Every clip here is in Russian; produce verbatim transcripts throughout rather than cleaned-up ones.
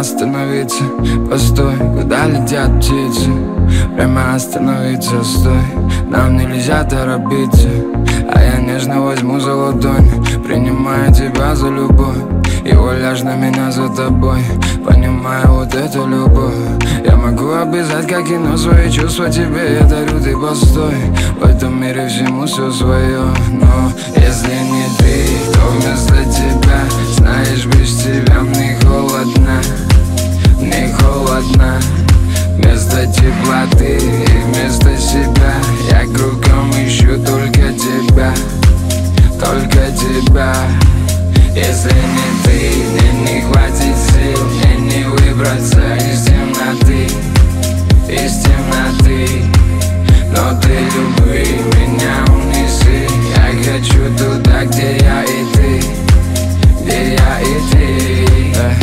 остановиться, постой, куда летят птицы. Прямо остановиться, стой, нам нельзя торопиться. А я нежно возьму за ладонь, принимая тебя за любовь. И уляжь на меня за тобой, понимая вот эту любовь. Я могу обязать, как кино, свои чувства тебе я дарю, ты постой. В этом мире всему все свое, но если не ты, то вместо тебя, знаешь, без тебя мне холодно, мне холодно. Вместо теплоты и вместо себя я кругом ищу только тебя, только тебя. Если не ты, мне не хватит сил, мне не выбраться из темноты, из темноты. Но ты любви меня унеси, я хочу туда, где я и ты, где я и ты. Эй,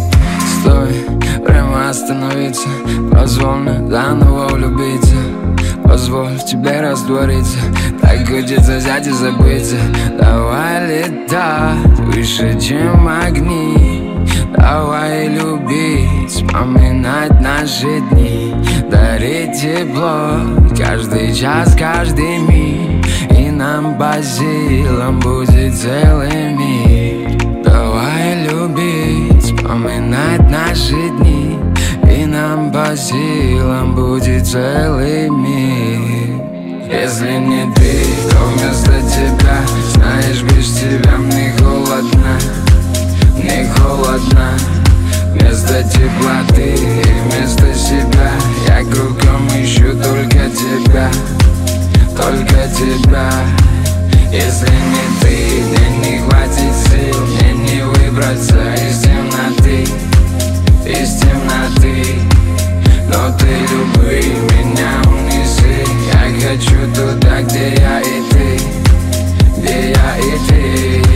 стой, прямо остановиться, позволь мне заново влюбиться. Позволь тебе раствориться, так хочется взять и забыться. Давай летать выше, чем огни. Давай любить, вспоминать наши дни. Дарить тепло каждый час, каждый миг. И нам по силам будет целый мир. Давай любить, вспоминать наши дни. И нам по силам будет целый мир. Если не ты, то вместо тебя, знаешь, без тебя мне холодно, мне холодно. Вместо теплоты и вместо себя я кругом ищу только тебя, только тебя. Если не ты, мне не хватит сил, мне не выбраться из темноты, из темноты. Но ты любви меня унеси, я хочу туда, где я и ты, где я и ты.